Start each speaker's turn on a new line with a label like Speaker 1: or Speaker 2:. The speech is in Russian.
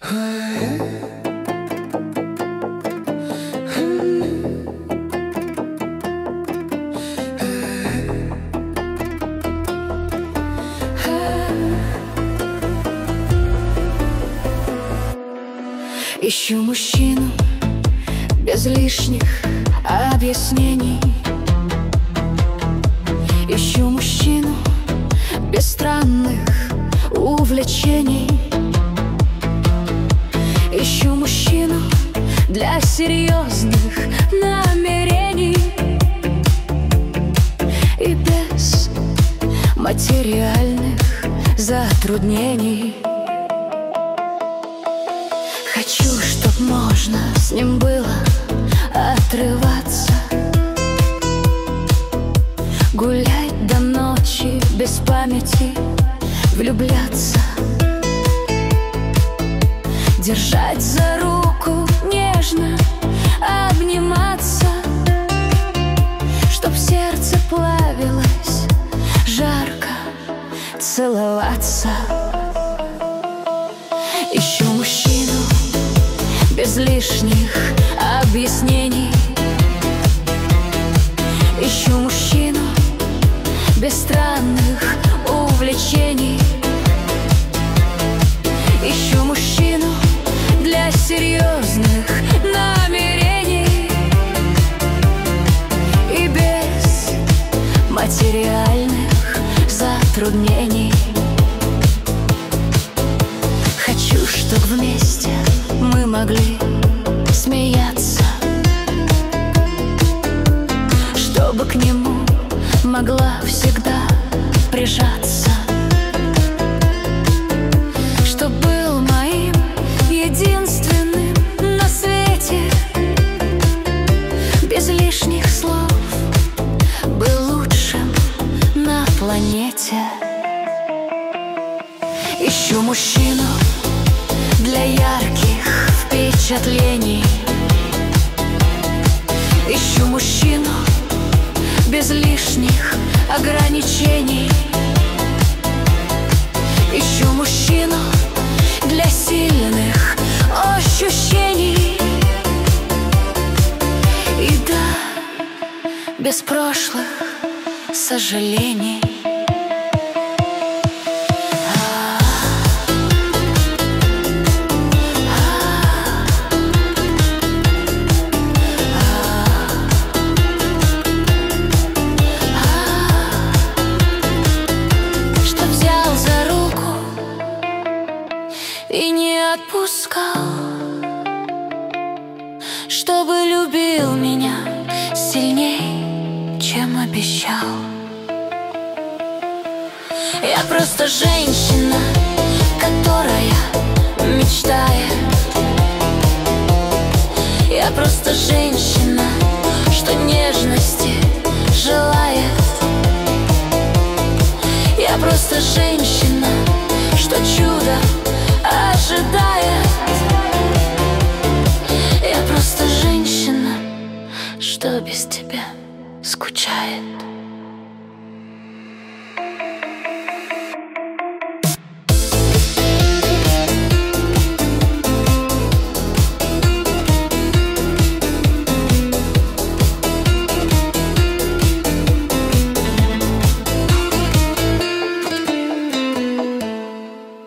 Speaker 1: Ищу мужчину без лишних объяснений. Ищу мужчину без странных увлечений. Ищу мужчину для серьезных намерений и без материальных затруднений. Хочу, чтоб можно с ним было отрываться, гулять до ночи без памяти, влюбляться, держать за руку нежно, обниматься, чтоб сердце плавилось, жарко целоваться. Ищу мужчину без лишних объяснений. Ищу мужчину без странных увлечений. Ищу мужчину для серьезных намерений и без материальных затруднений. Хочу, чтоб вместе мы могли смеяться, чтобы к нему могла всегда прижаться, чтоб был моим единственным на свете, без лишних слов, был лучшим на планете. Ищу мужчину для ярких впечатлений. Ищу мужчину без лишних ограничений. Ищу мужчину для сильных ощущений. И да, без прошлых сожалений. И не отпускал, чтобы любил меня сильней, чем обещал. Я просто женщина, которая мечтает. Я просто женщина,